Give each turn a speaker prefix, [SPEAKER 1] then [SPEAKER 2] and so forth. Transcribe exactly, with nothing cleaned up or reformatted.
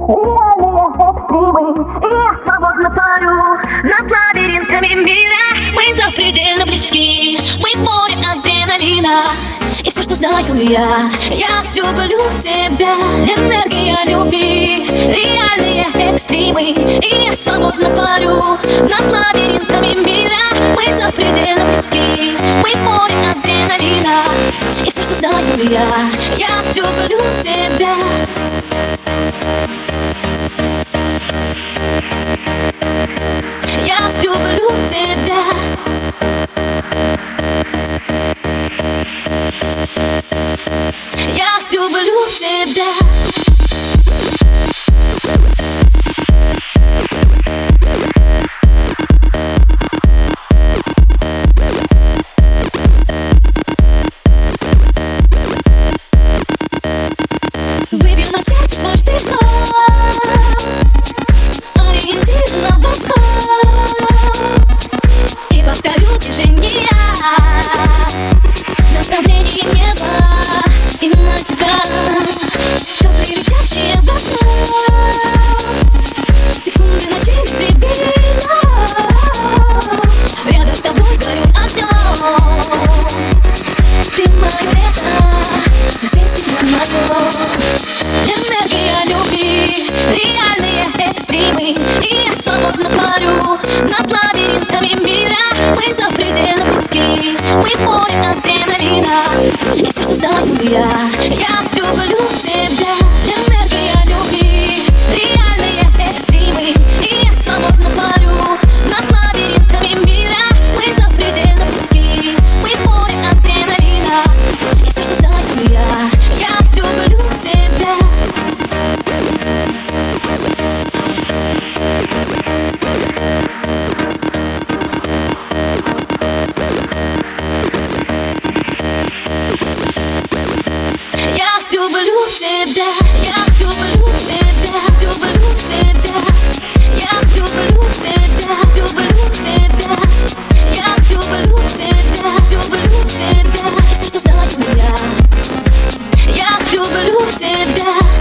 [SPEAKER 1] реальные экстримы. И я свободно парю над лабиринтами мира.
[SPEAKER 2] Мы запредельно близки, мы в море адреналина. И все, что знаю я, я люблю тебя. Энергия любви, реальные экстримы. И я свободно парю над лабиринтами мира. Мы запредельно близки, мы в море адреналина. И все, что знаю я, я люблю тебя. Я люблю тебя. Я люблю тебя. Выбью на сердце твой штрих-код, ориентир на восход. И повторю движения в направлении неба. И на тебя теплые летящие в окно. Секунды ночей бибина. Рядом с тобой горю огнем. Ты мое лето, соседство мое. Энергия любви, реальные экстримы. И я свободно парю над лабиринтами мира. Мы запредельно близки, мы в море адреналина. И все, что знаю я, я люблю тебя. Энергия любви, реальные экстримы. И я свободно парю над лабиринтами мира. Мы запредельно близки, мы в море адреналина. И все, что знаю я, я люблю тебя. Я люблю тебя, я люблю тебя, люблю тебя. Я люблю тебя, люблю тебя. Я люблю тебя, люблю тебя. И все, что знаю я, я люблю тебя.